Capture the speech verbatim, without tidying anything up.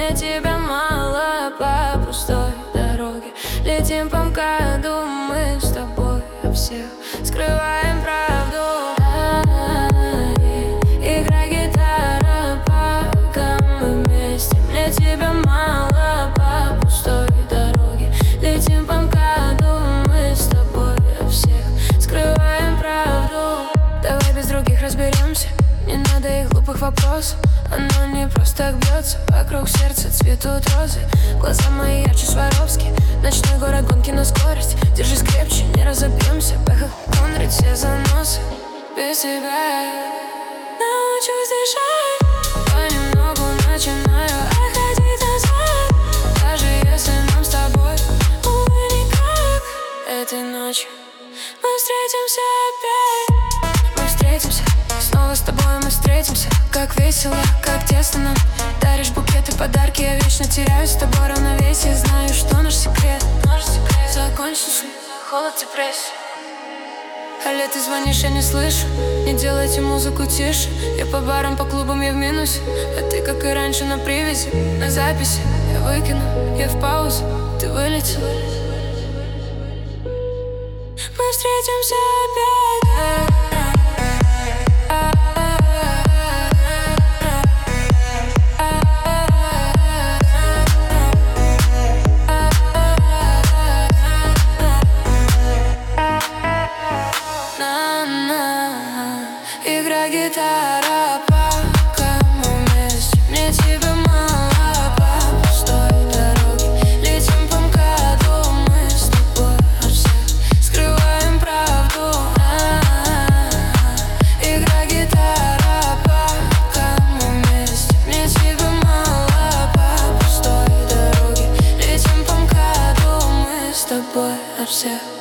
мне тебя мало по пустой дороге. Летим по МКАДу мы с тобой от всех, скрываем правду. Играй, гитара, пока мы вместе. Мне тебя мало по пустой дороге. Летим по МКАДу мы с тобой от всех, скрываем правду. Давай без других разберемся, не надо их глупых вопросов. Оно не просто так бьется, вокруг сердца цветут розы. Глаза мои ярче Сваровски, ночной город, гонки на скорость. Держись крепче, не разобьемся, поехал конрить все заносы. Без тебя научусь дышать, понемногу начинаю отходить назад. Даже если нам с тобой, увы, никак. Этой ночью мы встретимся опять. Мы встретимся, снова с тобой мы встретимся. Как весело, как тесно нам. Даришь букеты, подарки, я вечно теряюсь с тобой равновесие. Знаю, что наш секрет, наш секрет закончился, холод, депрессия. Алле, ты звонишь, я не слышу. Не делайте музыку тише. Я по барам, по клубам, я в минусе. А ты, как и раньше, на привязи. На записи я выкину, я в паузу, ты вылетел. Мы встретимся опять. Играй, гитара, пока мы вместе. Мне тебя мало по пустой дороге. Летим по МКАДу мы с тобой от всех, скрываем правду. Играй, гитара, пока мы вместе. Мне тебя мало по пустой дороге. Летим по МКАДу мы с тобой от всех.